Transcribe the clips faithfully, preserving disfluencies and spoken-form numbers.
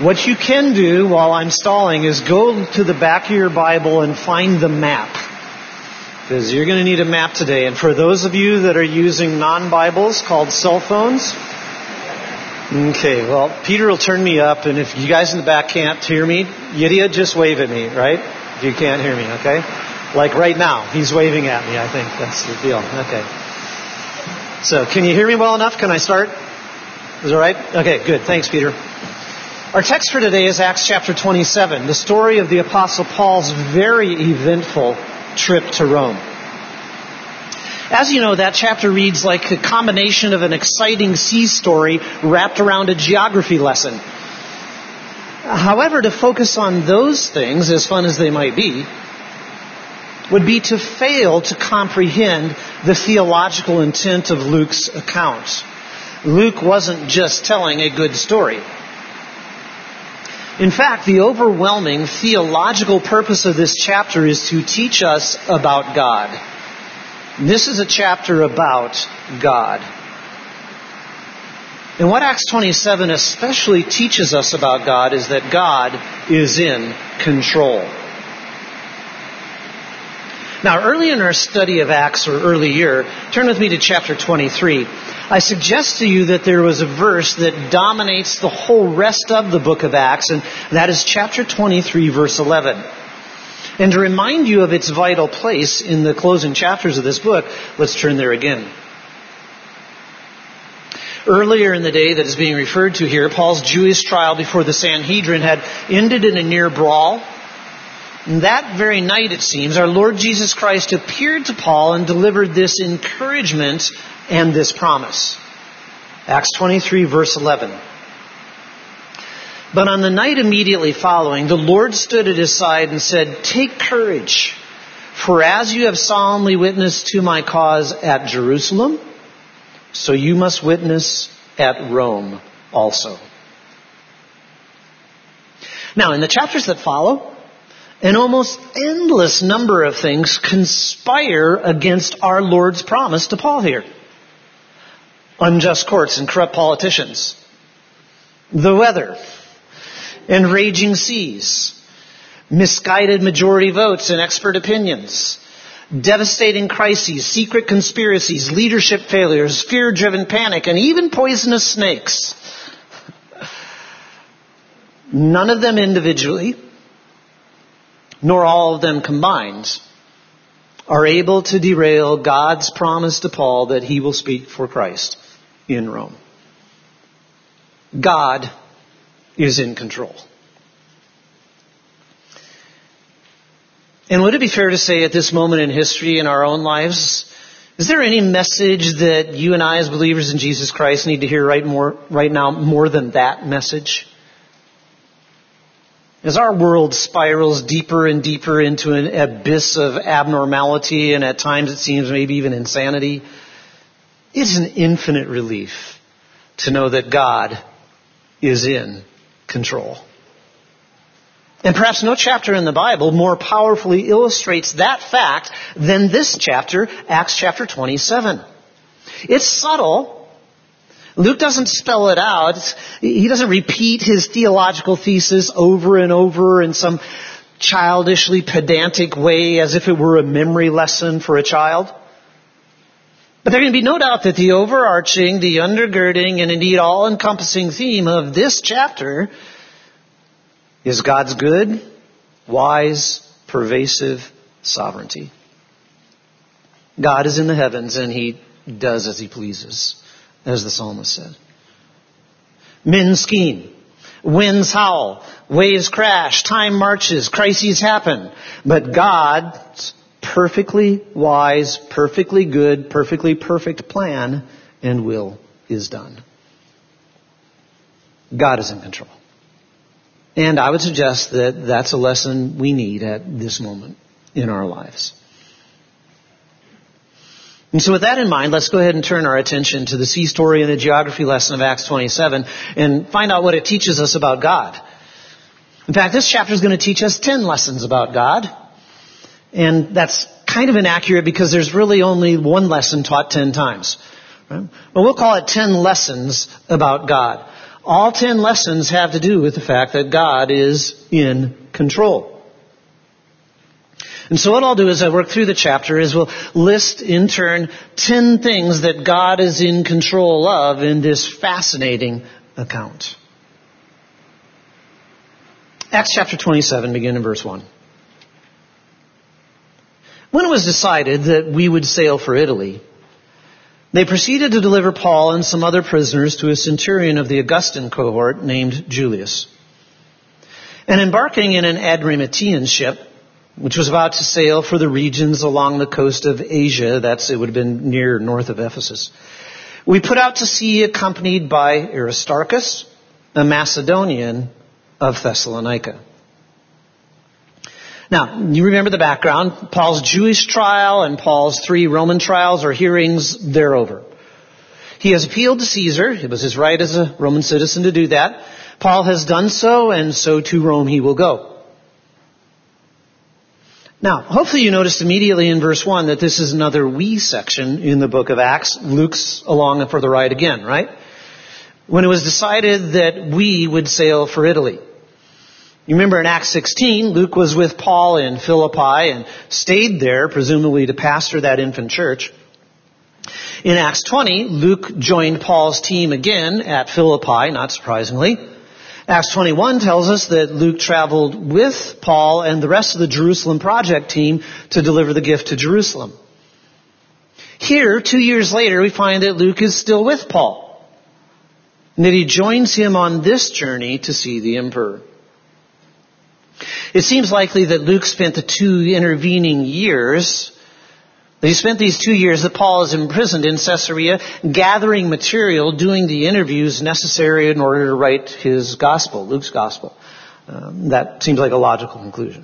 What you can do while I'm stalling is go to the back of your Bible and find the map. Because you're going to need a map today. And for those of you that are using non-Bibles called cell phones, okay, well, Peter will turn me up, and if you guys in the back can't hear me, Yidia, just wave at me, right? If you can't hear me, okay? Like right now, he's waving at me, I think. That's the deal. Okay. So, can you hear me well enough? Can I start? Is it all right? Okay, good. Thanks, Peter. Our text for today is Acts chapter twenty-seven, the story of the Apostle Paul's very eventful trip to Rome. As you know, that chapter reads like a combination of an exciting sea story wrapped around a geography lesson. However, to focus on those things, as fun as they might be, would be to fail to comprehend the theological intent of Luke's account. Luke wasn't just telling a good story. In fact, the overwhelming theological purpose of this chapter is to teach us about God. This is a chapter about God. And what Acts twenty-seven especially teaches us about God is that God is in control. Now, early in our study of Acts, or earlier, turn with me to chapter twenty-three. I suggest to you that there was a verse that dominates the whole rest of the book of Acts, and that is chapter twenty-three, verse eleven. And to remind you of its vital place in the closing chapters of this book, let's turn there again. Earlier in the day that is being referred to here, Paul's Jewish trial before the Sanhedrin had ended in a near brawl. And that very night, it seems, our Lord Jesus Christ appeared to Paul and delivered this encouragement and this promise. Acts twenty-three, verse eleven. But on the night immediately following, the Lord stood at his side and said, "Take courage, for as you have solemnly witnessed to my cause at Jerusalem, so you must witness at Rome also." Now, in the chapters that follow, an almost endless number of things conspire against our Lord's promise to Paul here. Unjust courts and corrupt politicians, the weather, and raging seas, misguided majority votes and expert opinions, devastating crises, secret conspiracies, leadership failures, fear-driven panic, and even poisonous snakes. None of them individually, nor all of them combined, are able to derail God's promise to Paul that he will speak for Christ in Rome. God is in control. And would it be fair to say at this moment in history in our own lives, is there any message that you and I as believers in Jesus Christ need to hear right more right now more than that message? As our world spirals deeper and deeper into an abyss of abnormality, and at times it seems maybe even insanity, it's an infinite relief to know that God is in control. And perhaps no chapter in the Bible more powerfully illustrates that fact than this chapter, Acts chapter twenty-seven. It's subtle. Luke doesn't spell it out. He doesn't repeat his theological thesis over and over in some childishly pedantic way as if it were a memory lesson for a child. But there can be no doubt that the overarching, the undergirding, and indeed all-encompassing theme of this chapter is God's good, wise, pervasive sovereignty. God is in the heavens and he does as he pleases, as the psalmist said. Men scheme, winds howl, waves crash, time marches, crises happen. But God's perfectly wise, perfectly good, perfectly perfect plan and will is done. God is in control. And I would suggest that that's a lesson we need at this moment in our lives. And so with that in mind, let's go ahead and turn our attention to the sea story and the geography lesson of Acts twenty-seven and find out what it teaches us about God. In fact, this chapter is going to teach us ten lessons about God. And that's kind of inaccurate because there's really only one lesson taught ten times. Right? But we'll call it ten lessons about God. All ten lessons have to do with the fact that God is in control. And so what I'll do as I work through the chapter is we'll list in turn ten things that God is in control of in this fascinating account. Acts chapter twenty-seven, begin in verse one. When it was decided that we would sail for Italy, they proceeded to deliver Paul and some other prisoners to a centurion of the Augustan cohort named Julius. And embarking in an Adramyttian ship, which was about to sail for the regions along the coast of Asia, that's, it would have been near north of Ephesus, we put out to sea accompanied by Aristarchus, a Macedonian of Thessalonica. Now, you remember the background. Paul's Jewish trial and Paul's three Roman trials or hearings, they're over. He has appealed to Caesar. It was his right as a Roman citizen to do that. Paul has done so, and so to Rome he will go. Now, hopefully you noticed immediately in verse one that this is another we section in the book of Acts. Luke's along for the ride again, right? When it was decided that we would sail for Italy. You remember in Acts sixteen, Luke was with Paul in Philippi and stayed there, presumably to pastor that infant church. In Acts twenty, Luke joined Paul's team again at Philippi, not surprisingly. Acts twenty-one tells us that Luke traveled with Paul and the rest of the Jerusalem Project team to deliver the gift to Jerusalem. Here, two years later, we find that Luke is still with Paul, and that he joins him on this journey to see the emperor. It seems likely that Luke spent the two intervening years, that he spent these two years that Paul is imprisoned in Caesarea, gathering material, doing the interviews necessary in order to write his gospel, Luke's gospel. Um, that seems like a logical conclusion.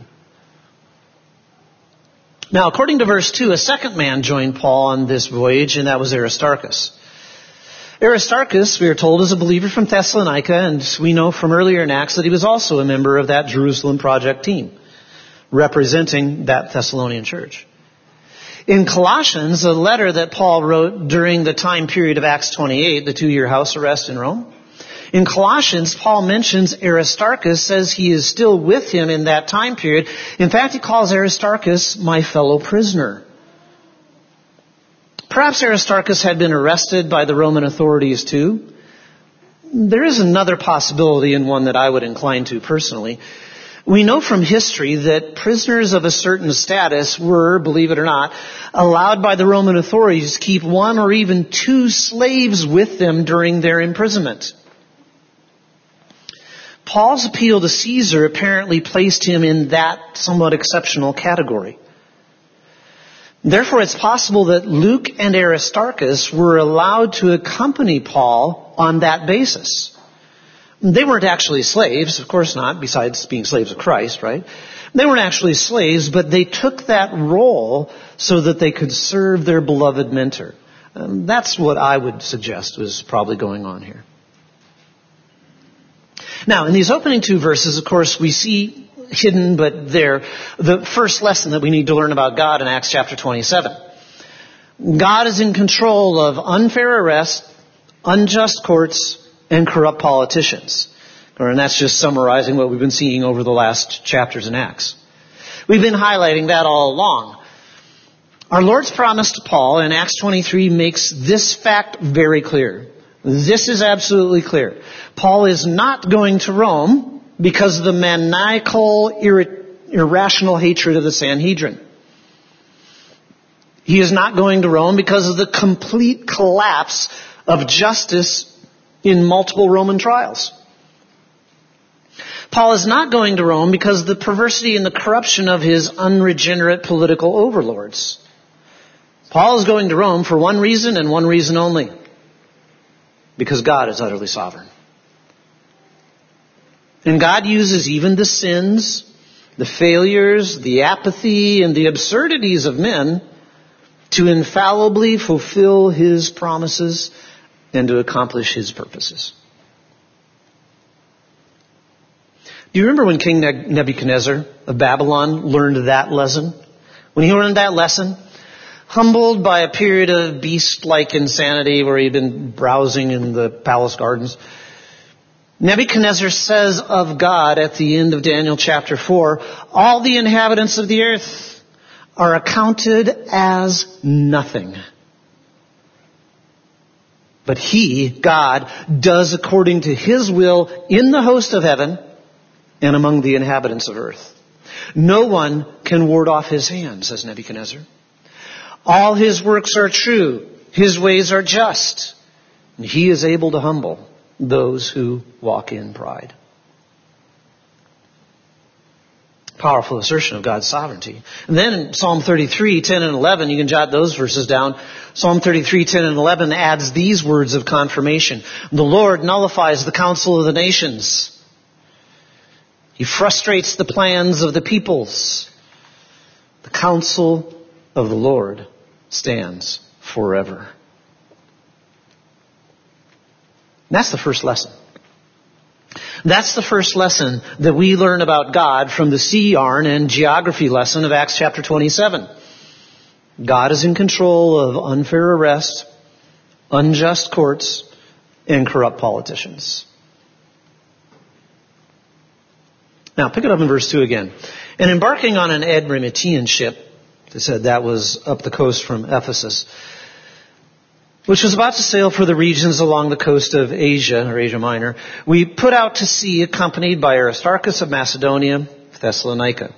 Now, according to verse two, a second man joined Paul on this voyage, and that was Aristarchus. Aristarchus, we are told, is a believer from Thessalonica, and we know from earlier in Acts that he was also a member of that Jerusalem Project team, representing that Thessalonian church. In Colossians, a letter that Paul wrote during the time period of Acts twenty-eight, the two-year house arrest in Rome, in Colossians, Paul mentions Aristarchus, says he is still with him in that time period. In fact, he calls Aristarchus my fellow prisoner. Perhaps Aristarchus had been arrested by the Roman authorities too. There is another possibility, and one that I would incline to personally. We know from history that prisoners of a certain status were, believe it or not, allowed by the Roman authorities to keep one or even two slaves with them during their imprisonment. Paul's appeal to Caesar apparently placed him in that somewhat exceptional category. Therefore, it's possible that Luke and Aristarchus were allowed to accompany Paul on that basis. They weren't actually slaves, of course not, besides being slaves of Christ, right? They weren't actually slaves, but they took that role so that they could serve their beloved mentor. Um, that's what I would suggest was probably going on here. Now, in these opening two verses, of course, we see hidden, but there, the first lesson that we need to learn about God in Acts chapter twenty-seven. God is in control of unfair arrest, unjust courts, and corrupt politicians. And that's just summarizing what we've been seeing over the last chapters in Acts. We've been highlighting that all along. Our Lord's promise to Paul in Acts twenty-three makes this fact very clear. This is absolutely clear. Paul is not going to Rome because of the maniacal, ir- irrational hatred of the Sanhedrin. He is not going to Rome because of the complete collapse of justice in multiple Roman trials. Paul is not going to Rome because of the perversity and the corruption of his unregenerate political overlords. Paul is going to Rome for one reason and one reason only. Because God is utterly sovereign. And God uses even the sins, the failures, the apathy, and the absurdities of men to infallibly fulfill His promises and to accomplish His purposes. Do you remember when King Nebuchadnezzar of Babylon learned that lesson? When he learned that lesson, humbled by a period of beast-like insanity where he'd been browsing in the palace gardens, Nebuchadnezzar says of God at the end of Daniel chapter four, all the inhabitants of the earth are accounted as nothing. But he, God, does according to his will in the host of heaven and among the inhabitants of earth. No one can ward off his hand, says Nebuchadnezzar. All his works are true. His ways are just. And he is able to humble those who walk in pride. Powerful assertion of God's sovereignty. And then in Psalm thirty-three, ten and eleven, you can jot those verses down. Psalm thirty-three, ten and eleven adds these words of confirmation. The Lord nullifies the counsel of the nations. He frustrates the plans of the peoples. The counsel of the Lord stands forever. And that's the first lesson. That's the first lesson that we learn about God from the sea yarn and geography lesson of Acts chapter twenty-seven. God is in control of unfair arrest, unjust courts, and corrupt politicians. Now, pick it up in verse two again. And embarking on an Adramyttian ship, they said that was up the coast from Ephesus, which was about to sail for the regions along the coast of Asia, or Asia Minor, we put out to sea accompanied by Aristarchus of Macedonia, Thessalonica.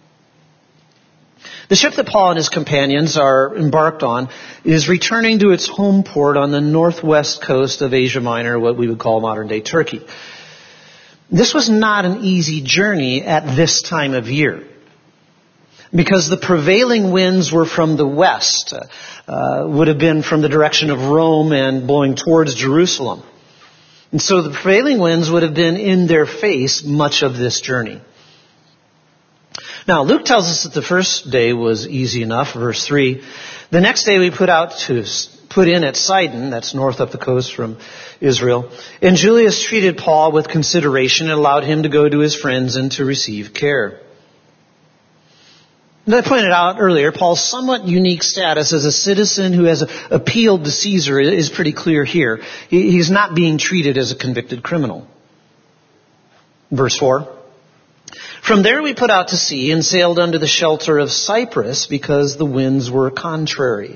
The ship that Paul and his companions are embarked on is returning to its home port on the northwest coast of Asia Minor, what we would call modern-day Turkey. This was not an easy journey at this time of year, because the prevailing winds were from the west, uh, would have been from the direction of Rome and blowing towards Jerusalem. And so the prevailing winds would have been in their face much of this journey. Now, Luke tells us that the first day was easy enough, verse three. The next day we put out to put in at Sidon, that's north up the coast from Israel, and Julius treated Paul with consideration and allowed him to go to his friends and to receive care. As I pointed out earlier, Paul's somewhat unique status as a citizen who has appealed to Caesar is pretty clear here. He's not being treated as a convicted criminal. Verse four. From there we put out to sea and sailed under the shelter of Cyprus because the winds were contrary.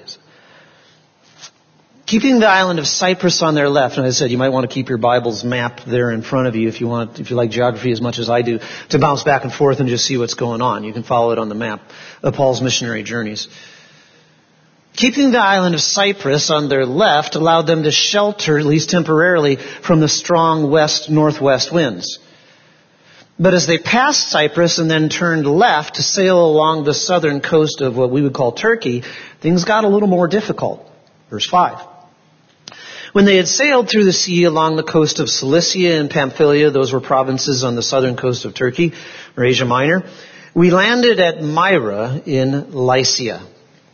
Keeping the island of Cyprus on their left, and I said you might want to keep your Bible's map there in front of you if you want, if you like geography as much as I do, to bounce back and forth and just see what's going on. You can follow it on the map of Paul's missionary journeys. Keeping the island of Cyprus on their left allowed them to shelter, at least temporarily, from the strong west-northwest winds. But as they passed Cyprus and then turned left to sail along the southern coast of what we would call Turkey, things got a little more difficult. Verse five. When they had sailed through the sea along the coast of Cilicia and Pamphylia, those were provinces on the southern coast of Turkey, or Asia Minor, we landed at Myra in Lycia.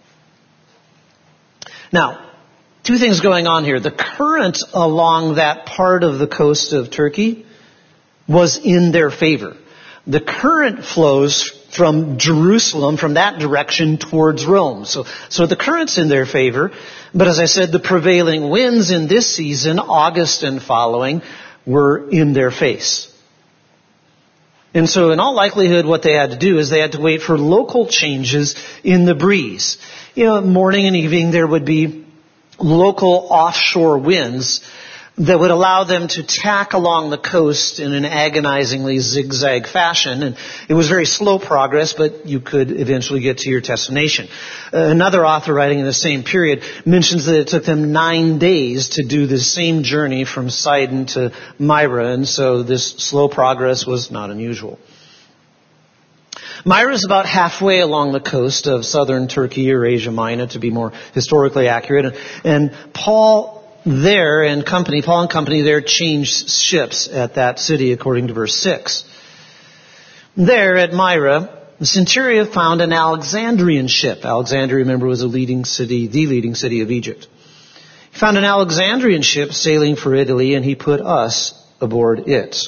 Now, two things going on here. The current along that part of the coast of Turkey was in their favor. The current flows from Jerusalem, from that direction towards Rome. So, so the current's in their favor. But as I said, the prevailing winds in this season, August and following, were in their face. And so in all likelihood, what they had to do is they had to wait for local changes in the breeze. You know, morning and evening there would be local offshore winds that would allow them to tack along the coast in an agonizingly zigzag fashion. And it was very slow progress, but you could eventually get to your destination. Uh, another author writing in the same period mentions that it took them nine days to do the same journey from Sidon to Myra, and so this slow progress was not unusual. Myra is about halfway along the coast of southern Turkey, or Asia Minor, to be more historically accurate. And Paul there and company, Paul and company there changed ships at that city, according to verse six. There at Myra, the centurion found an Alexandrian ship. Alexandria, remember, was a leading city, the leading city of Egypt. He found an Alexandrian ship sailing for Italy, and he put us aboard it.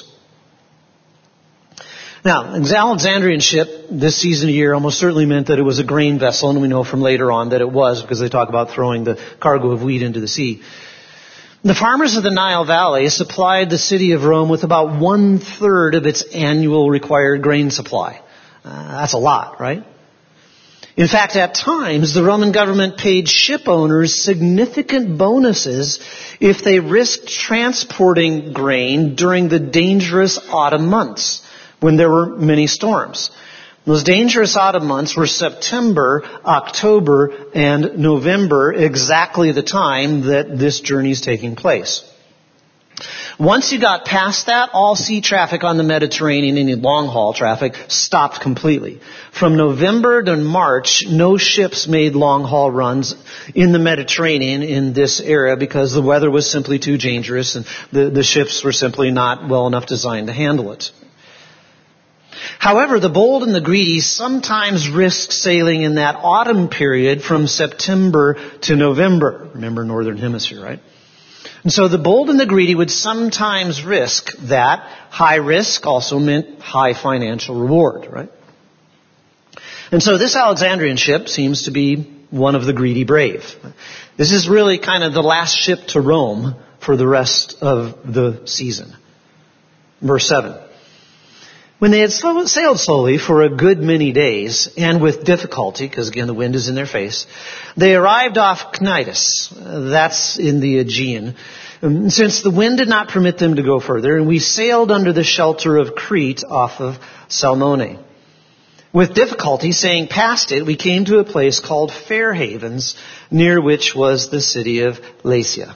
Now, an Alexandrian ship this season of year almost certainly meant that it was a grain vessel, and we know from later on that it was, because they talk about throwing the cargo of wheat into the sea. The farmers of the Nile Valley supplied the city of Rome with about one third of its annual required grain supply. Uh, that's a lot, right? In fact, at times, the Roman government paid ship owners significant bonuses if they risked transporting grain during the dangerous autumn months, when there were many storms. Those dangerous autumn months were September, October, and November, exactly the time that this journey is taking place. Once you got past that, all sea traffic on the Mediterranean, any long-haul traffic, stopped completely. From November to March, no ships made long-haul runs in the Mediterranean in this era because the weather was simply too dangerous and the, the ships were simply not well enough designed to handle it. However, the bold and the greedy sometimes risk sailing in that autumn period from September to November. Remember, Northern Hemisphere, right? And so the bold and the greedy would sometimes risk that. High risk also meant high financial reward, right? And so this Alexandrian ship seems to be one of the greedy brave. This is really kind of the last ship to Rome for the rest of the season. Verse seven. When they had sailed slowly for a good many days, and with difficulty, because again the wind is in their face, they arrived off Cnidus. That's in the Aegean. Since the wind did not permit them to go further, and we sailed under the shelter of Crete off of Salmone. With difficulty, sailing past it, we came to a place called Fair Havens, near which was the city of Lasea.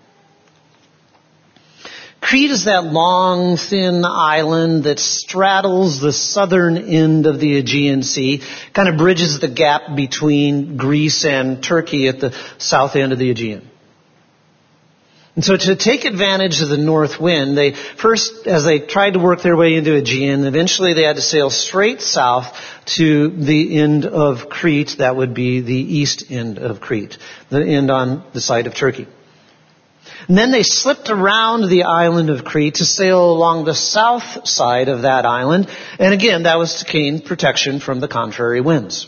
Crete is that long, thin island that straddles the southern end of the Aegean Sea, kind of bridges the gap between Greece and Turkey at the south end of the Aegean. And so to take advantage of the north wind, they first, as they tried to work their way into Aegean, eventually they had to sail straight south to the end of Crete. That would be the east end of Crete, the end on the side of Turkey. And then they slipped around the island of Crete to sail along the south side of that island. And again, that was to gain protection from the contrary winds.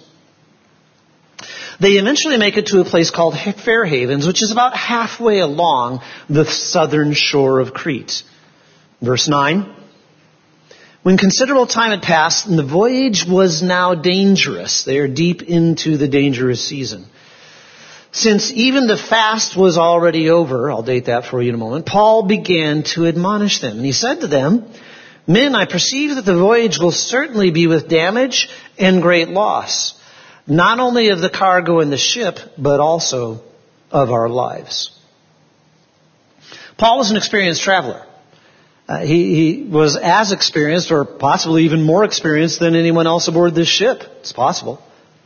They eventually make it to a place called Fair Havens, which is about halfway along the southern shore of Crete. Verse nine. When considerable time had passed and the voyage was now dangerous, they are deep into the dangerous season. Since even the fast was already over, I'll date that for you in a moment, Paul began to admonish them. And he said to them, "Men, I perceive that the voyage will certainly be with damage and great loss, not only of the cargo and the ship, but also of our lives." Paul was an experienced traveler. Uh, he, he was as experienced, or possibly even more experienced, than anyone else aboard this ship. It's possible.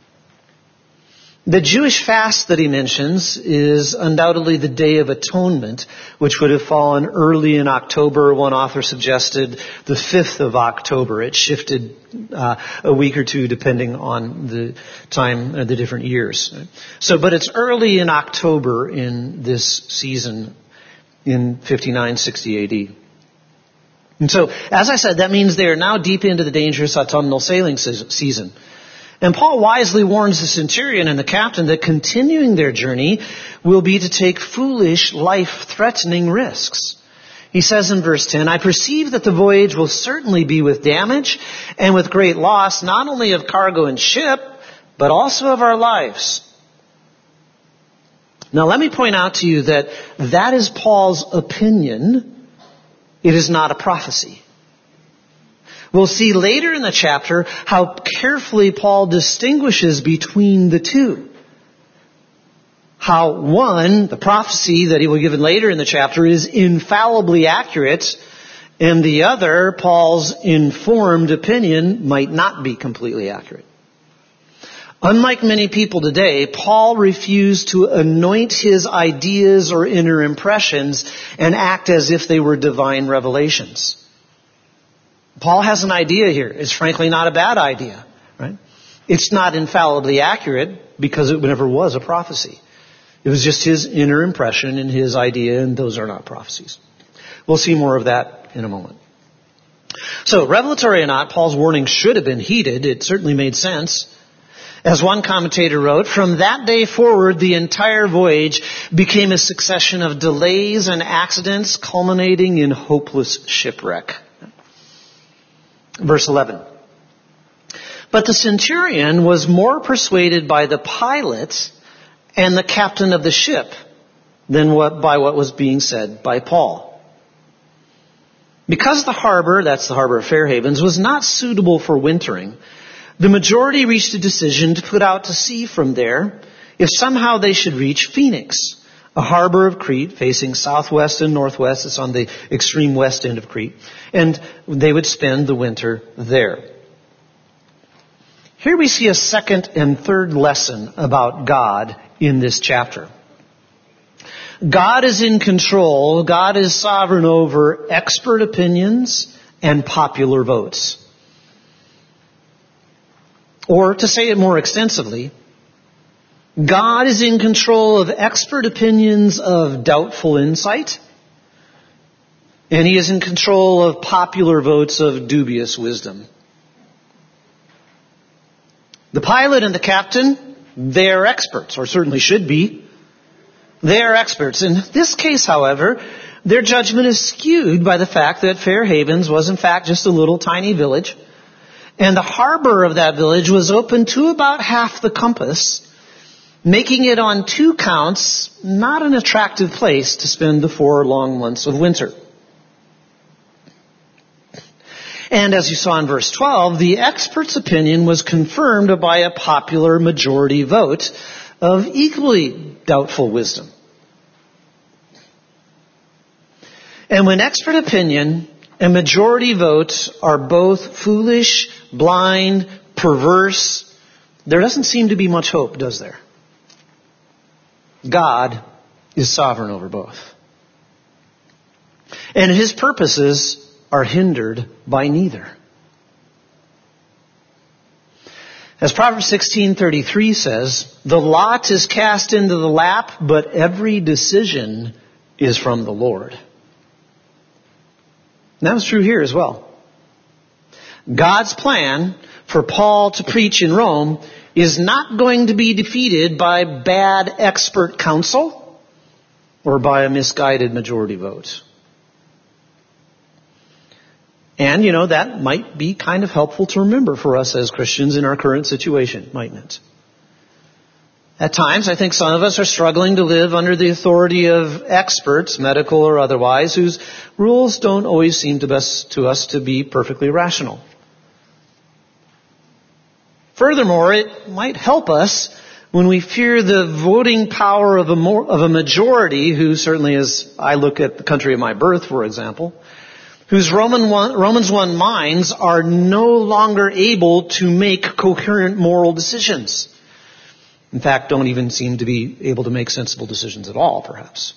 The Jewish fast that he mentions is undoubtedly the Day of Atonement, which would have fallen early in October. One author suggested the fifth of October. It shifted uh, a week or two depending on the time, uh, the different years. So, but it's early in October in this season in fifty-nine sixty A D. And so, as I said, that means they are now deep into the dangerous autumnal sailing season. And Paul wisely warns the centurion and the captain that continuing their journey will be to take foolish, life-threatening risks. He says in verse ten, "I perceive that the voyage will certainly be with damage and with great loss, not only of cargo and ship, but also of our lives." Now let me point out to you that that is Paul's opinion. It is not a prophecy. We'll see later in the chapter how carefully Paul distinguishes between the two. How one, the prophecy that he will give later in the chapter, is infallibly accurate, and the other, Paul's informed opinion, might not be completely accurate. Unlike many people today, Paul refused to anoint his ideas or inner impressions and act as if they were divine revelations. Paul has an idea here. It's frankly not a bad idea, right? It's not infallibly accurate because it never was a prophecy. It was just his inner impression and his idea, and those are not prophecies. We'll see more of that in a moment. So, revelatory or not, Paul's warning should have been heeded. It certainly made sense. As one commentator wrote, from that day forward, the entire voyage became a succession of delays and accidents culminating in hopeless shipwreck. Verse eleven. But the centurion was more persuaded by the pilot and the captain of the ship than what, by what was being said by Paul. Because the harbor, that's the harbor of Fair Havens, was not suitable for wintering, the majority reached a decision to put out to sea from there if somehow they should reach Phoenix, a harbor of Crete facing southwest and northwest. It's on the extreme west end of Crete. And they would spend the winter there. Here we see a second and third lesson about God in this chapter. God is in control. God is sovereign over expert opinions and popular votes. Or to say it more extensively, God is in control of expert opinions of doubtful insight, and He is in control of popular votes of dubious wisdom. The pilot and the captain, they are experts, or certainly should be. They are experts. In this case, however, their judgment is skewed by the fact that Fair Havens was in fact just a little tiny village, and the harbor of that village was open to about half the compass, making it on two counts not an attractive place to spend the four long months of winter. And as you saw in verse twelve, the expert's opinion was confirmed by a popular majority vote of equally doubtful wisdom. And when expert opinion and majority vote are both foolish, blind, perverse, there doesn't seem to be much hope, does there? God is sovereign over both. And His purposes are hindered by neither. As Proverbs sixteen thirty-three says, the lot is cast into the lap, but every decision is from the Lord. And that was true here as well. God's plan for Paul to preach in Rome is not going to be defeated by bad expert counsel or by a misguided majority vote. And, you know, that might be kind of helpful to remember for us as Christians in our current situation, mightn't it? At times, I think some of us are struggling to live under the authority of experts, medical or otherwise, whose rules don't always seem to best to us to be perfectly rational. Furthermore, it might help us when we fear the voting power of a, more, of a majority who certainly, as I look at the country of my birth, for example, whose Roman one, Romans one minds are no longer able to make coherent moral decisions. In fact, don't even seem to be able to make sensible decisions at all, perhaps.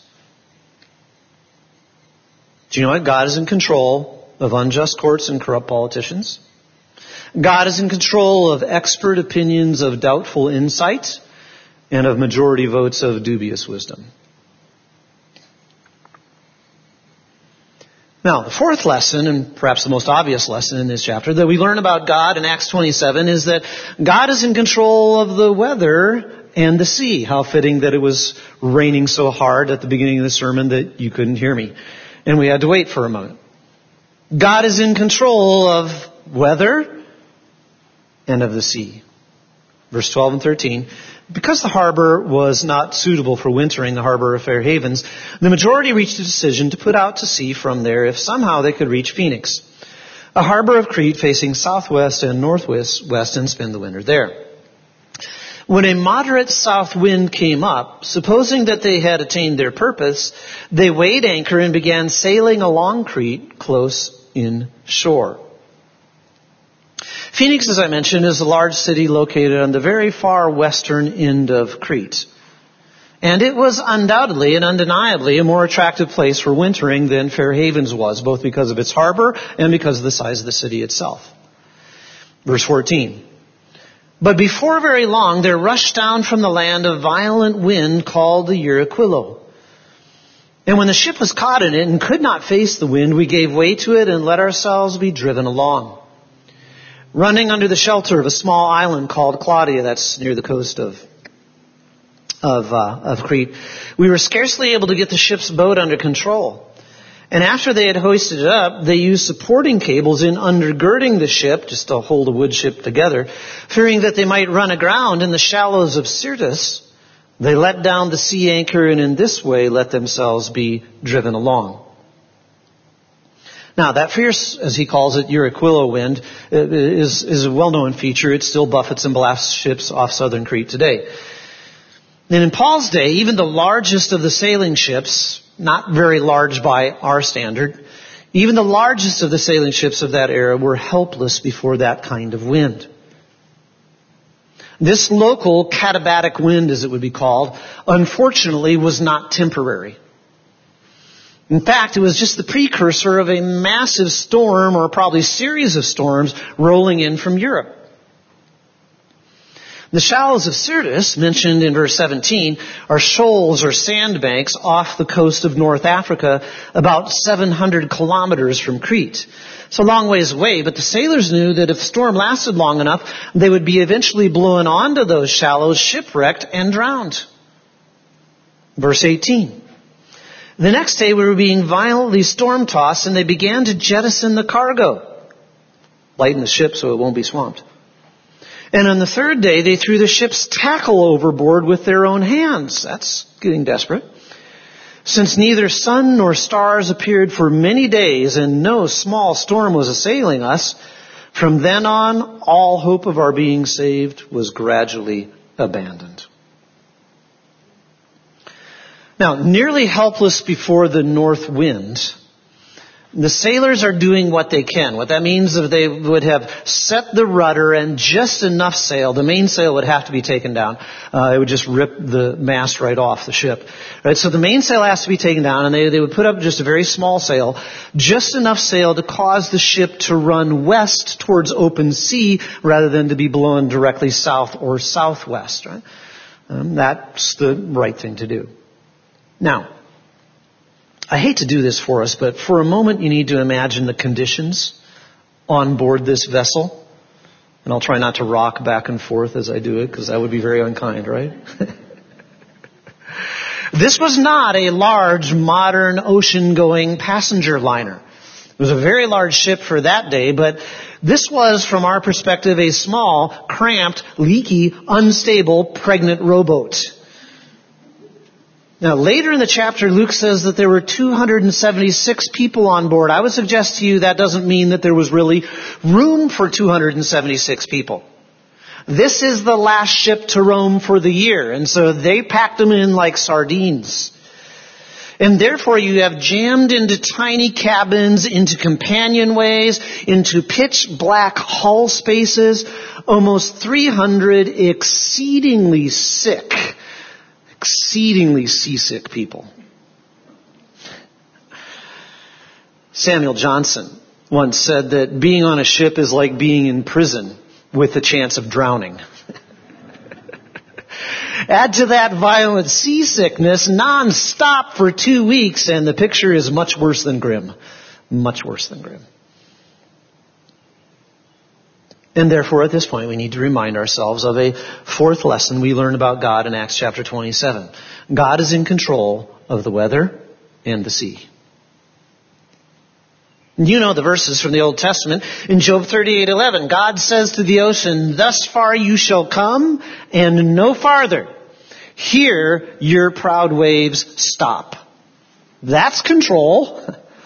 Do you know what? God is in control of unjust courts and corrupt politicians. God is in control of expert opinions of doubtful insight and of majority votes of dubious wisdom. Now, the fourth lesson, and perhaps the most obvious lesson in this chapter, that we learn about God in Acts twenty-seven is that God is in control of the weather and the sea. How fitting that it was raining so hard at the beginning of the sermon that you couldn't hear me. And we had to wait for a moment. God is in control of weather and of the sea. Verse twelve and thirteen. Because the harbor was not suitable for wintering, the harbor of Fair Havens, the majority reached a decision to put out to sea from there if somehow they could reach Phoenix, a harbor of Crete facing southwest and northwest west, and spend the winter there. When a moderate south wind came up, supposing that they had attained their purpose, they weighed anchor and began sailing along Crete close in shore. Phoenix, as I mentioned, is a large city located on the very far western end of Crete. And it was undoubtedly and undeniably a more attractive place for wintering than Fair Havens was, both because of its harbor and because of the size of the city itself. Verse fourteen. But before very long, there rushed down from the land a violent wind called the Euraquilo. And when the ship was caught in it and could not face the wind, we gave way to it and let ourselves be driven along. running under the shelter of a small island called Claudia, that's near the coast of of uh, of Crete. We were scarcely able to get the ship's boat under control. And after they had hoisted it up, they used supporting cables in undergirding the ship, just to hold a wood ship together, fearing that they might run aground in the shallows of Syrtis. They let down the sea anchor and in this way let themselves be driven along. Now, that fierce, as he calls it, Euraquilo wind is, is a well-known feature. It still buffets and blasts ships off southern Crete today. And in Paul's day, even the largest of the sailing ships, not very large by our standard, even the largest of the sailing ships of that era were helpless before that kind of wind. This local katabatic wind, as it would be called, unfortunately was not temporary. In fact, it was just the precursor of a massive storm, or probably series of storms, rolling in from Europe. The shallows of Syrtis, mentioned in verse seventeen, are shoals or sandbanks off the coast of North Africa, about seven hundred kilometers from Crete. It's a long ways away, but the sailors knew that if the storm lasted long enough, they would be eventually blown onto those shallows, shipwrecked, and drowned. Verse eighteen. The next day we were being violently storm-tossed, and they began to jettison the cargo. Lighten the ship so it won't be swamped. And on the third day, they threw the ship's tackle overboard with their own hands. That's getting desperate. Since neither sun nor stars appeared for many days and no small storm was assailing us, from then on, all hope of our being saved was gradually abandoned. Now, nearly helpless before the north wind, the sailors are doing what they can. What that means is they would have set the rudder and just enough sail. The mainsail would have to be taken down. Uh, it would just rip the mast right off the ship. Right? So the mainsail has to be taken down, and they, they would put up just a very small sail, just enough sail to cause the ship to run west towards open sea rather than to be blown directly south or southwest. Right? Um, that's the right thing to do. Now, I hate to do this for us, but for a moment you need to imagine the conditions on board this vessel. And I'll try not to rock back and forth as I do it, because that would be very unkind, right? This was not a large, modern, ocean-going passenger liner. It was a very large ship for that day, but this was, from our perspective, a small, cramped, leaky, unstable, pregnant rowboat. Now, later in the chapter, Luke says that there were two hundred seventy-six people on board. I would suggest to you that doesn't mean that there was really room for two hundred seventy-six people. This is the last ship to Rome for the year, and so they packed them in like sardines. And therefore you have jammed into tiny cabins, into companionways, into pitch black hull spaces, almost three hundred exceedingly sick Exceedingly seasick people. Samuel Johnson once said that being on a ship is like being in prison with the chance of drowning. Add to that violent seasickness non-stop for two weeks and the picture is much worse than grim. Much worse than grim. And therefore, at this point, we need to remind ourselves of a fourth lesson we learn about God in Acts chapter twenty-seven. God is in control of the weather and the sea. You know the verses from the Old Testament. In Job thirty-eight eleven, God says to the ocean, "Thus far you shall come, and no farther. Here your proud waves stop." That's control.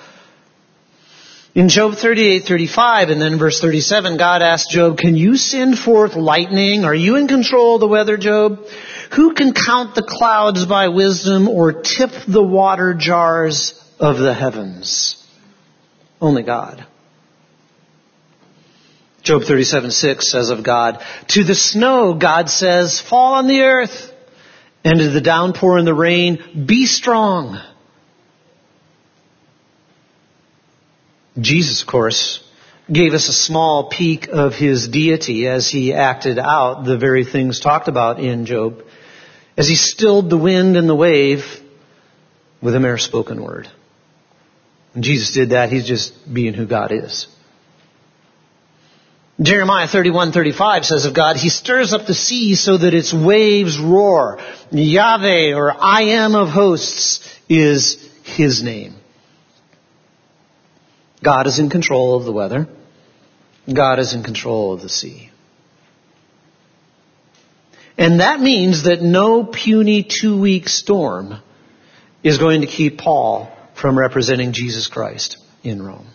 In Job thirty-eight thirty-five and then verse thirty-seven, God asked Job, "Can you send forth lightning? Are you in control of the weather, Job? Who can count the clouds by wisdom or tip the water jars of the heavens?" Only God. Job thirty-seven six says of God, "To the snow," God says, "fall on the earth, and to the downpour and the rain, be strong." Jesus, of course, gave us a small peek of his deity as he acted out the very things talked about in Job, as he stilled the wind and the wave with a mere spoken word. When Jesus did that, he's just being who God is. Jeremiah thirty-one thirty-five says of God, He stirs up the sea so that its waves roar. Yahweh, or I am of hosts, is His name. God is in control of the weather. God is in control of the sea. And that means that no puny two-week storm is going to keep Paul from representing Jesus Christ in Rome.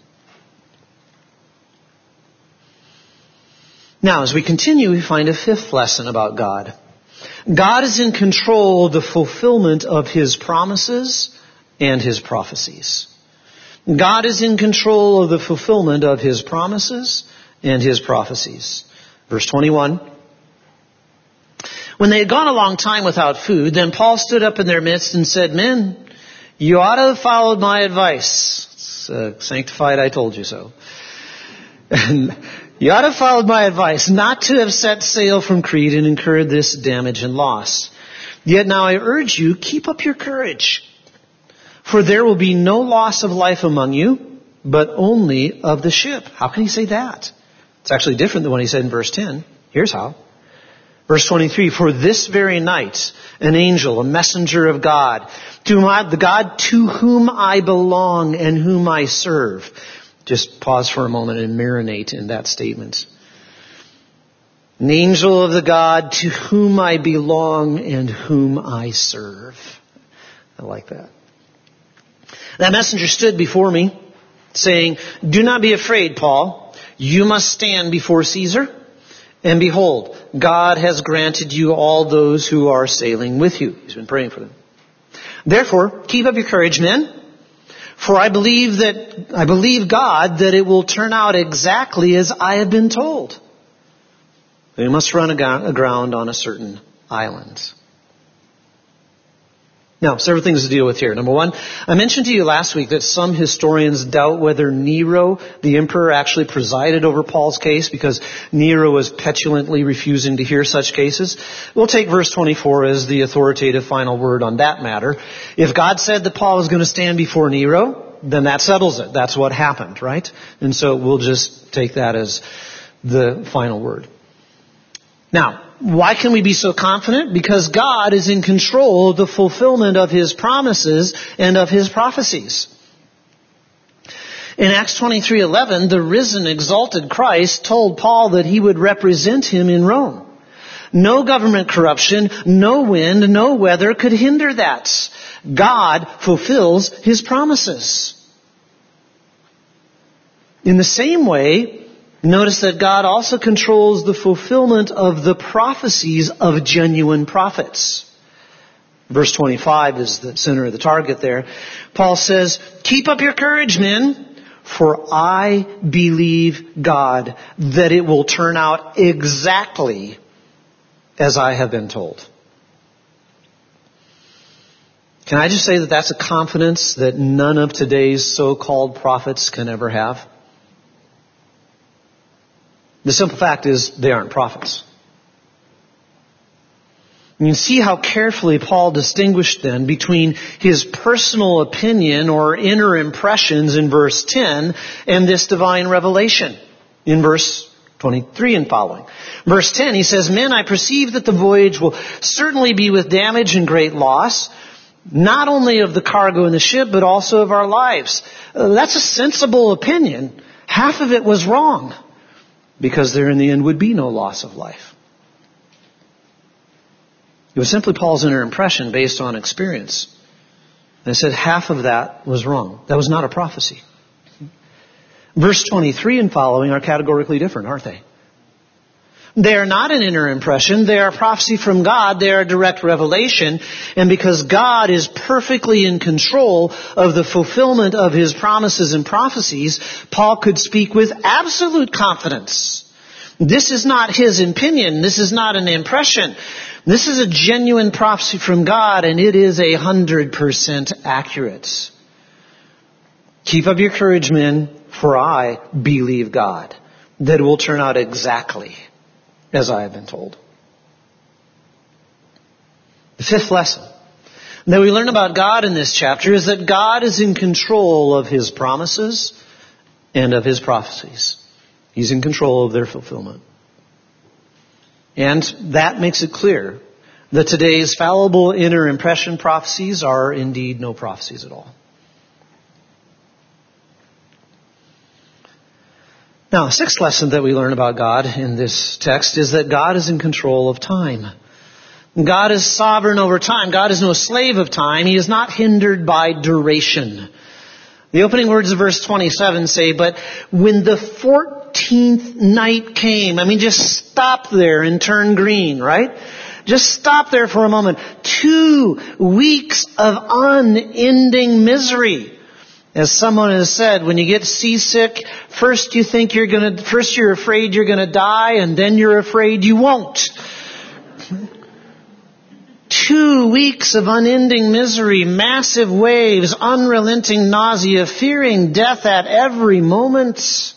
Now, as we continue, we find a fifth lesson about God. God is in control of the fulfillment of His promises and His prophecies. God is in control of the fulfillment of His promises and His prophecies. Verse twenty-one. When they had gone a long time without food, then Paul stood up in their midst and said, Men, you ought to have followed my advice. It's uh, sanctified, I told you so. And you ought to have followed my advice not to have set sail from Crete and incurred this damage and loss. Yet now I urge you, keep up your courage. For there will be no loss of life among you, but only of the ship. How can he say that? It's actually different than what he said in verse ten. Here's how. Verse twenty-three, for this very night, an angel, a messenger of God, to my, the God to whom I belong and whom I serve. Just pause for a moment and marinate in that statement. An angel of the God to whom I belong and whom I serve. I like that. That messenger stood before me, saying, Do not be afraid, Paul. You must stand before Caesar. And behold, God has granted you all those who are sailing with you. He's been praying for them. Therefore, keep up your courage, men. For I believe that, I believe God that it will turn out exactly as I have been told. We must run aground on a certain island. Now, several things to deal with here. Number one, I mentioned to you last week that some historians doubt whether Nero, the emperor, actually presided over Paul's case because Nero was petulantly refusing to hear such cases. We'll take verse twenty-four as the authoritative final word on that matter. If God said that Paul was going to stand before Nero, then that settles it. That's what happened, right? And so we'll just take that as the final word. Now, why can we be so confident? Because God is in control of the fulfillment of His promises and of His prophecies. In Acts twenty-three eleven, the risen, exalted Christ told Paul that he would represent him in Rome. No government corruption, no wind, no weather could hinder that. God fulfills His promises. In the same way, notice that God also controls the fulfillment of the prophecies of genuine prophets. Verse twenty-five is the center of the target there. Paul says, keep up your courage, men, for I believe God that it will turn out exactly as I have been told. Can I just say that that's a confidence that none of today's so-called prophets can ever have? The simple fact is they aren't prophets. You can see how carefully Paul distinguished then between his personal opinion or inner impressions in verse ten and this divine revelation in verse twenty-three and following. Verse ten, he says, Men, I perceive that the voyage will certainly be with damage and great loss, not only of the cargo in the ship, but also of our lives. Uh, that's a sensible opinion. Half of it was wrong. Because there in the end would be no loss of life. It was simply Paul's inner impression based on experience. And I said half of that was wrong. That was not a prophecy. Verse twenty-three and following are categorically different, aren't they? They are not an inner impression. They are prophecy from God. They are direct revelation. And because God is perfectly in control of the fulfillment of His promises and prophecies, Paul could speak with absolute confidence. This is not his opinion. This is not an impression. This is a genuine prophecy from God, and it is a hundred percent accurate. Keep up your courage, men, for I believe God that it will turn out exactly as I have been told. The fifth lesson that we learn about God in this chapter is that God is in control of His promises and of His prophecies. He's in control of their fulfillment. And that makes it clear that today's fallible inner impression prophecies are indeed no prophecies at all. Now, the sixth lesson that we learn about God in this text is that God is in control of time. God is sovereign over time. God is no slave of time. He is not hindered by duration. The opening words of verse twenty-seven say, but when the fourteenth night came, I mean, just stop there and turn green, right? Just stop there for a moment. Two weeks of unending misery. As someone has said, when you get seasick, first you think you're gonna, first you're afraid you're gonna die, and then you're afraid you won't. Two weeks of unending misery, massive waves, unrelenting nausea, fearing death at every moment.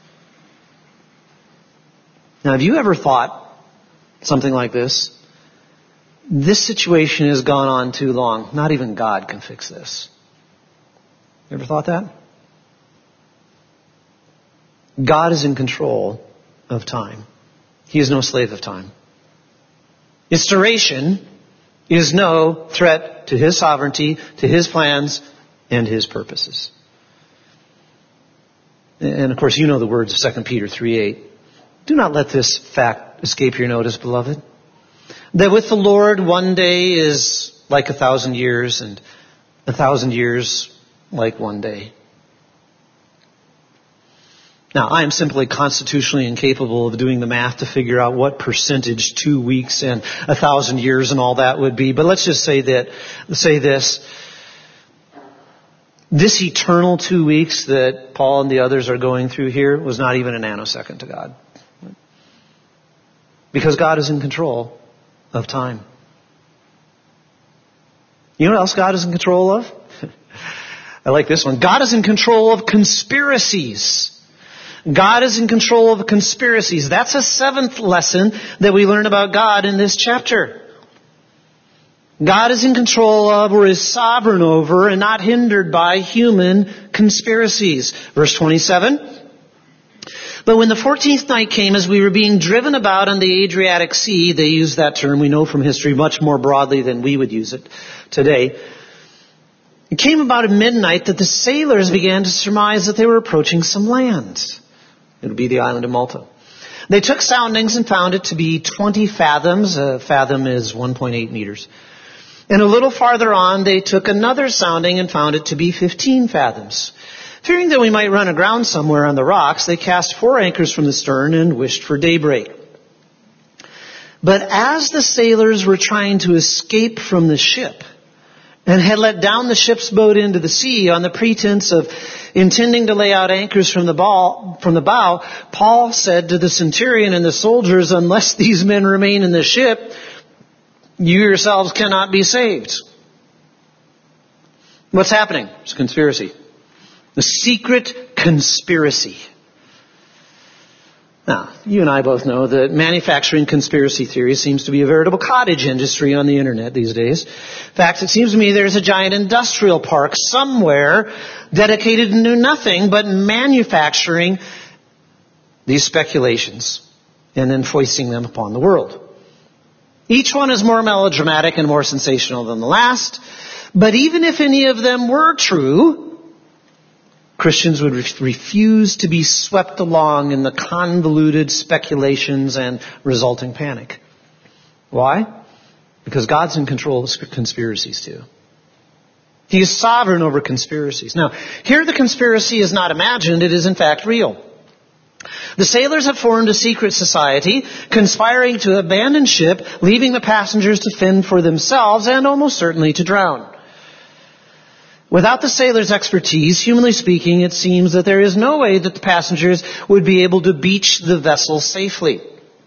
Now, have you ever thought something like this? This situation has gone on too long. Not even God can fix this. You ever thought that? God is in control of time. He is no slave of time. Its duration is no threat to His sovereignty, to His plans, and His purposes. And of course, you know the words of Second Peter three eight. Do not let this fact escape your notice, beloved, that with the Lord one day is like a thousand years, and a thousand years like one day. Now, I am simply constitutionally incapable of doing the math to figure out what percentage two weeks and a thousand years and all that would be. But let's just say that, say this. This eternal two weeks that Paul and the others are going through here was not even a nanosecond to God. Because God is in control of time. You know what else God is in control of? I like this one. God is in control of conspiracies. God is in control of conspiracies. That's a seventh lesson that we learn about God in this chapter. God is in control of or is sovereign over and not hindered by human conspiracies. Verse twenty-seven. But when the fourteenth night came, as we were being driven about on the Adriatic Sea, they use that term, we know from history, much more broadly than we would use it today. It came about at midnight that the sailors began to surmise that they were approaching some land. It would be the island of Malta. They took soundings and found it to be twenty fathoms. A fathom is one point eight meters. And a little farther on, they took another sounding and found it to be fifteen fathoms. Fearing that we might run aground somewhere on the rocks, they cast four anchors from the stern and wished for daybreak. But as the sailors were trying to escape from the ship, and had let down the ship's boat into the sea on the pretense of intending to lay out anchors from the, ball, from the bow, Paul said to the centurion and the soldiers, unless these men remain in the ship, you yourselves cannot be saved. What's happening? It's a conspiracy. A secret conspiracy. Now, you and I both know that manufacturing conspiracy theories seems to be a veritable cottage industry on the internet these days. In fact, it seems to me there's a giant industrial park somewhere dedicated to nothing but manufacturing these speculations and then foisting them upon the world. Each one is more melodramatic and more sensational than the last, but even if any of them were true, Christians would re- refuse to be swept along in the convoluted speculations and resulting panic. Why? Because God's in control of conspiracies too. He is sovereign over conspiracies. Now, here the conspiracy is not imagined, it is in fact real. The sailors have formed a secret society, conspiring to abandon ship, leaving the passengers to fend for themselves and almost certainly to drown. Without the sailors' expertise, humanly speaking, it seems that there is no way that the passengers would be able to beach the vessel safely.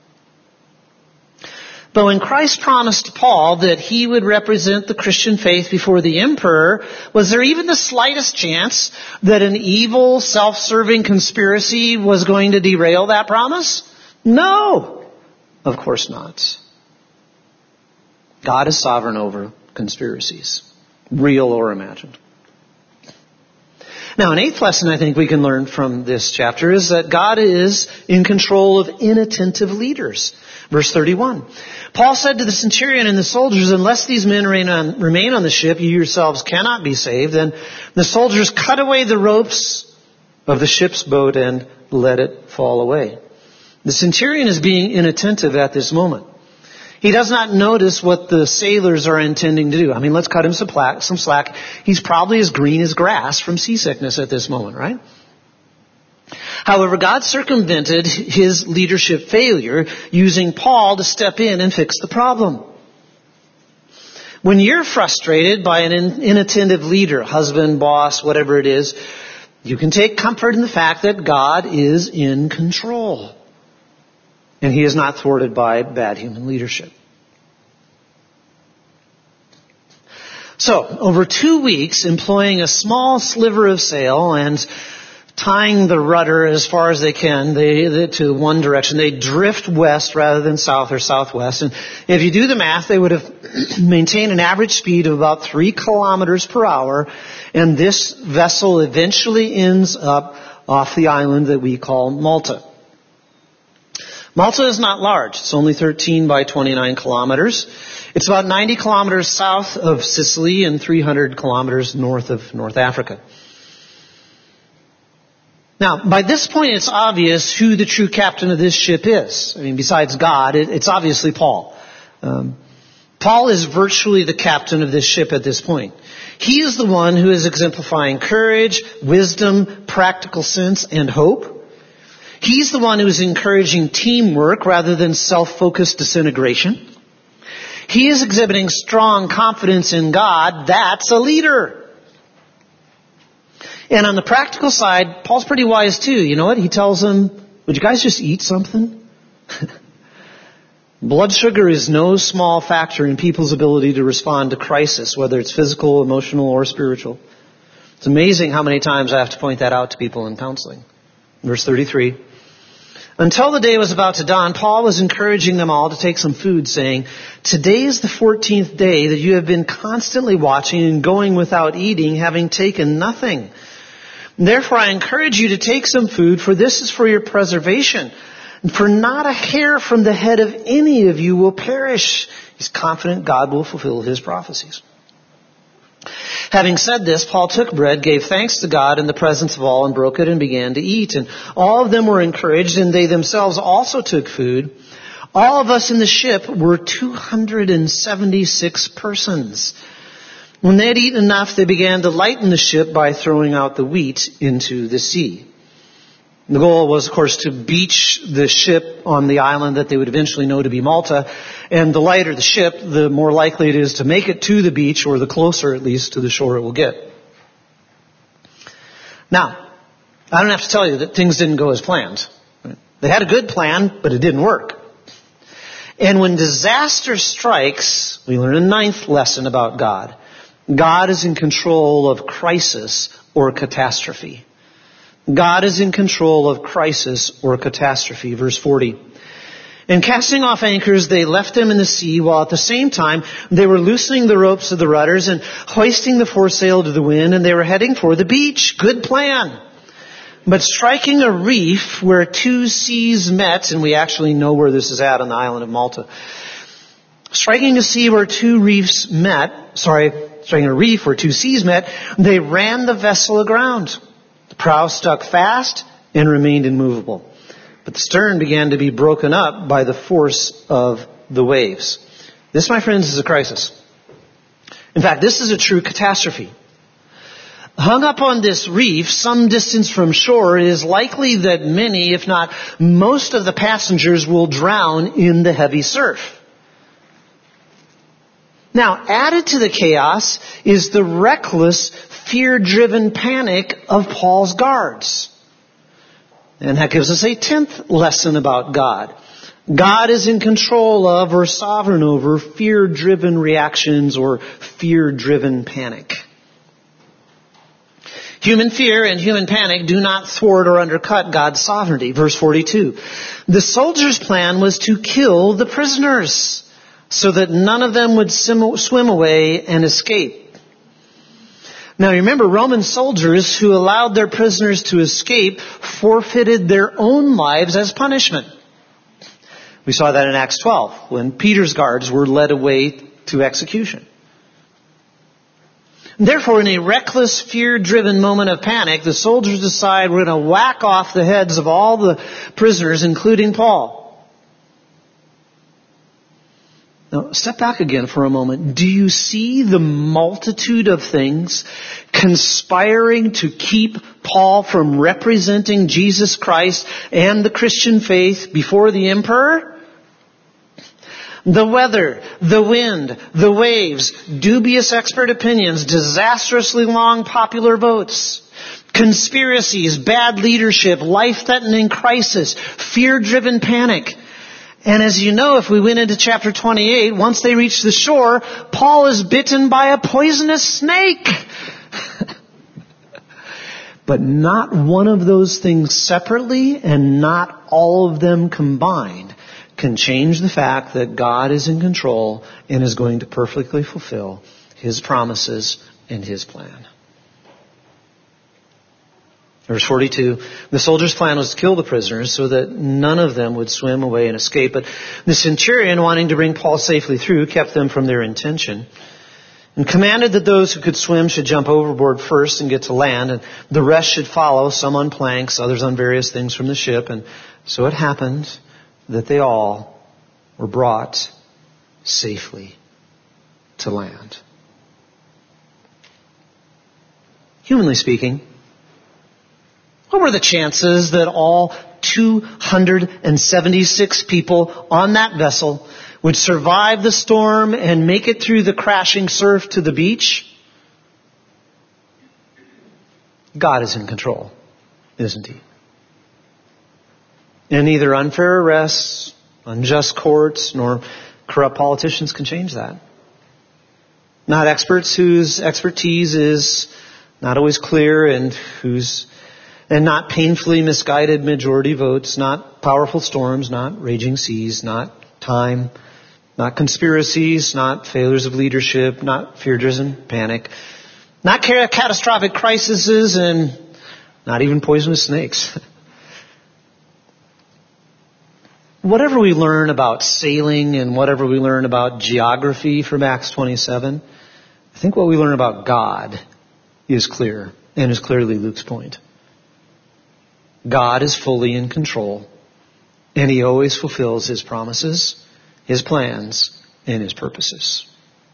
But when Christ promised Paul that he would represent the Christian faith before the emperor, was there even the slightest chance that an evil, self-serving conspiracy was going to derail that promise? No, of course not. God is sovereign over conspiracies, real or imagined. Now, an eighth lesson I think we can learn from this chapter is that God is in control of inattentive leaders. Verse thirty-one. Paul said to the centurion and the soldiers, unless these men remain on, remain on the ship, you yourselves cannot be saved. Then the soldiers cut away the ropes of the ship's boat and let it fall away. The centurion is being inattentive at this moment. He does not notice what the sailors are intending to do. I mean, let's cut him some slack. Some slack. He's probably as green as grass from seasickness at this moment, right? However, God circumvented his leadership failure using Paul to step in and fix the problem. When you're frustrated by an inattentive leader, husband, boss, whatever it is, you can take comfort in the fact that God is in control. And he is not thwarted by bad human leadership. So, over two weeks, employing a small sliver of sail and tying the rudder as far as they can they, they, to one direction, they drift west rather than south or southwest. And if you do the math, they would have maintained an average speed of about three kilometers per hour. And this vessel eventually ends up off the island that we call Malta. Malta is not large. It's only thirteen by twenty-nine kilometers. It's about ninety kilometers south of Sicily and three hundred kilometers north of North Africa. Now, by this point, it's obvious who the true captain of this ship is. I mean, besides God, it, it's obviously Paul. Um, Paul is virtually the captain of this ship at this point. He is the one who is exemplifying courage, wisdom, practical sense, and hope. He's the one who is encouraging teamwork rather than self-focused disintegration. He is exhibiting strong confidence in God. That's a leader. And on the practical side, Paul's pretty wise too. You know what? He tells them, would you guys just eat something? Blood sugar is no small factor in people's ability to respond to crisis, whether it's physical, emotional, or spiritual. It's amazing how many times I have to point that out to people in counseling. Verse thirty-three. Until the day was about to dawn, Paul was encouraging them all to take some food, saying, today is the fourteenth day that you have been constantly watching and going without eating, having taken nothing. Therefore, I encourage you to take some food, for this is for your preservation. For not a hair from the head of any of you will perish. He's confident God will fulfill his prophecies. Having said this, Paul took bread, gave thanks to God in the presence of all, and broke it and began to eat. And all of them were encouraged, and they themselves also took food. All of us in the ship were two hundred seventy-six persons. When they had eaten enough, they began to lighten the ship by throwing out the wheat into the sea. The goal was, of course, to beach the ship on the island that they would eventually know to be Malta. And the lighter the ship, the more likely it is to make it to the beach, or the closer, at least, to the shore it will get. Now, I don't have to tell you that things didn't go as planned. They had a good plan, but it didn't work. And when disaster strikes, we learn a ninth lesson about God. God is in control of crisis or catastrophe. God is in control of crisis or catastrophe. Verse forty. And casting off anchors, they left them in the sea, while at the same time they were loosening the ropes of the rudders and hoisting the foresail to the wind, and they were heading for the beach. Good plan. But striking a reef where two seas met, and we actually know where this is at on the island of Malta. Striking a sea where two reefs met, sorry, striking a reef where two seas met, they ran the vessel aground. The prow stuck fast and remained immovable. But the stern began to be broken up by the force of the waves. This, my friends, is a crisis. In fact, this is a true catastrophe. Hung up on this reef, some distance from shore, it is likely that many, if not most of the passengers will drown in the heavy surf. Now, added to the chaos is the reckless, fear-driven panic of Paul's guards. And that gives us a tenth lesson about God. God is in control of or sovereign over fear-driven reactions or fear-driven panic. Human fear and human panic do not thwart or undercut God's sovereignty. Verse forty-two. The soldiers' plan was to kill the prisoners, so that none of them would swim away and escape. Now remember, Roman soldiers who allowed their prisoners to escape forfeited their own lives as punishment. We saw that in Acts twelve, when Peter's guards were led away to execution. Therefore, in a reckless, fear-driven moment of panic, the soldiers decide we're going to whack off the heads of all the prisoners, including Paul. Now, step back again for a moment. Do you see the multitude of things conspiring to keep Paul from representing Jesus Christ and the Christian faith before the emperor? The weather, the wind, the waves, dubious expert opinions, disastrously long popular votes, conspiracies, bad leadership, life-threatening crisis, fear-driven panic. And as you know, if we went into chapter twenty-eight, once they reach the shore, Paul is bitten by a poisonous snake. But not one of those things separately and not all of them combined can change the fact that God is in control and is going to perfectly fulfill His promises and His plan. Verse forty-two, the soldiers' plan was to kill the prisoners so that none of them would swim away and escape. But the centurion, wanting to bring Paul safely through, kept them from their intention and commanded that those who could swim should jump overboard first and get to land, and the rest should follow, some on planks, others on various things from the ship. And so it happened that they all were brought safely to land. Humanly speaking, what were the chances that all two hundred seventy-six people on that vessel would survive the storm and make it through the crashing surf to the beach? God is in control, isn't He? And neither unfair arrests, unjust courts, nor corrupt politicians can change that. Not experts whose expertise is not always clear and whose And not painfully misguided majority votes, not powerful storms, not raging seas, not time, not conspiracies, not failures of leadership, not fear-driven panic, not catastrophic crises, and not even poisonous snakes. Whatever we learn about sailing and whatever we learn about geography from Acts twenty-seven, I think what we learn about God is clear, and is clearly Luke's point. God is fully in control, and He always fulfills His promises, His plans, and His purposes.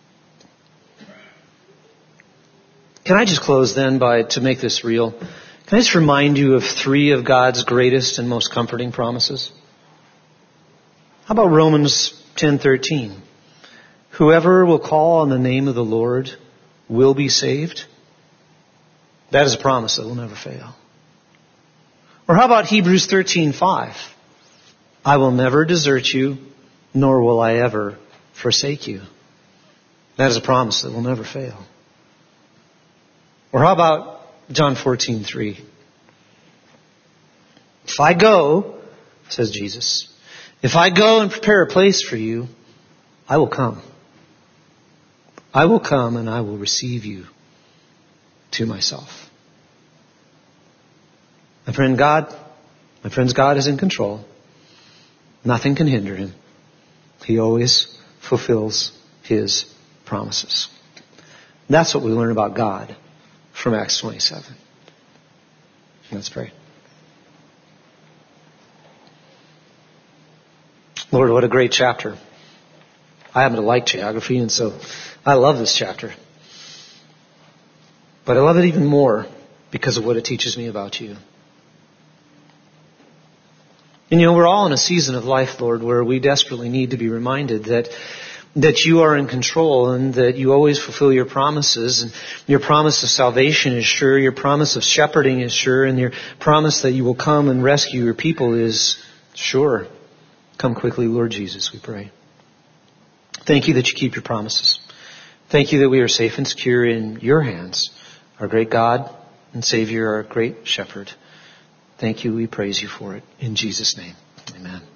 Can I just close then by, to make this real, can I just remind you of three of God's greatest and most comforting promises? How about Romans ten thirteen? Whoever will call on the name of the Lord will be saved. That is a promise that will never fail. Or how about Hebrews thirteen five? I will never desert you, nor will I ever forsake you. That is a promise that will never fail. Or how about John fourteen three? If I go, says Jesus, if I go and prepare a place for you, I will come. I will come and I will receive you to myself. My friend, God, my friends, God is in control. Nothing can hinder Him. He always fulfills His promises. That's what we learn about God from Acts twenty-seven. Let's pray. Lord, what a great chapter. I happen to like geography, and so I love this chapter. But I love it even more because of what it teaches me about you. And you know, we're all in a season of life, Lord, where we desperately need to be reminded that that you are in control and that you always fulfill your promises. And your promise of salvation is sure. Your promise of shepherding is sure. And your promise that you will come and rescue your people is sure. Come quickly, Lord Jesus, we pray. Thank you that you keep your promises. Thank you that we are safe and secure in your hands, our great God and Savior, our great shepherd. Thank you. We praise you for it. In Jesus' name, amen.